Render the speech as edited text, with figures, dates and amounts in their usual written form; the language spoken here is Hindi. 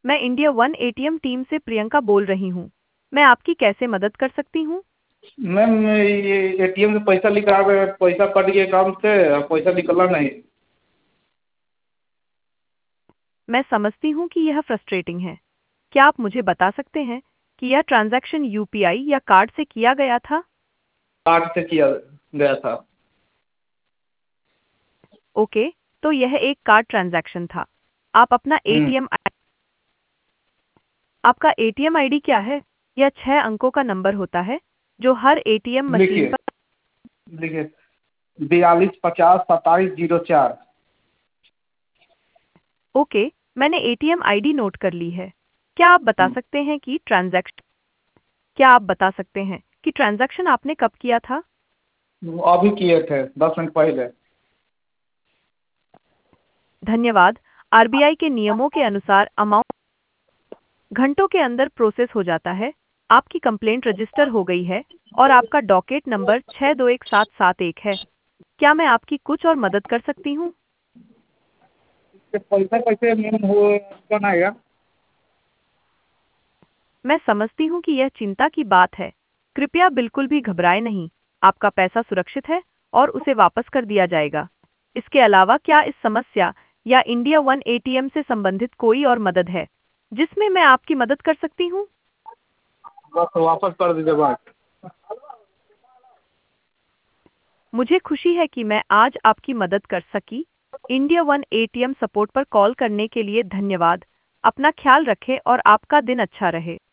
मैं इंडिया वन एटीएम टीम से प्रियंका बोल रही हूँ। मैं आपकी कैसे मदद कर सकती हूँ? मैम ये एटीएम से पैसा निकाल रहे हैं, पैसा कट गया अकाउंट से और पैसा निकला नहीं। मैं समझती हूँ कि यह फ्रस्ट्रेटिंग है। क्या आप मुझे बता सकते हैं कि यह ट्रांजैक्शन यूपीआई या कार्ड से किया गया था? कार्ड से किया गया था। ओके, तो यह एक कार्ड ट्रांजैक्शन था। आप अपना हम्म, एटीएम आपका एटीएम आईडी क्या है? यह 6 अंकों का नंबर होता है जो हर एटीएम मशीन लिखिए पर। लिखिए 4250 2704। ओके, मैंने एटीएम आईडी नोट कर ली है। क्या आप बता सकते हैं कि ट्रांजैक्शन आपने कब किया था? अभी किए थे 10 मिनट पहले। धन्यवाद। आरबीआई के नियमों के अनुसार अमाउंट घंटों के अंदर प्रोसेस हो जाता है। आपकी कंप्लेंट रजिस्टर हो गई है और आपका डॉकेट नंबर 621771 है। क्या मैं आपकी कुछ और मदद कर सकती हूँ? पैसा कैसे मैम हो बनाएगा? मैं समझती हूँ कि यह चिंता की बात है। कृपया बिल्कुल भी घबराएं नहीं। आपका पैसा सुरक्षित है और उसे वापस कर दिया जाएगा। इसके अलावा क्या इस समस्या या इंडिया वन एटीएम से संबंधित कोई और मदद है जिसमें मैं आपकी मदद कर सकती हूँ? बस वापस कर दीजिए बात। मुझे खुशी है कि मैं आज आपकी मदद कर सकी। इंडिया वन एटीएम सपोर्ट पर कॉल करने के लिए धन्यवाद। अपना ख्याल रखें और आपका दिन अच्छा रहे।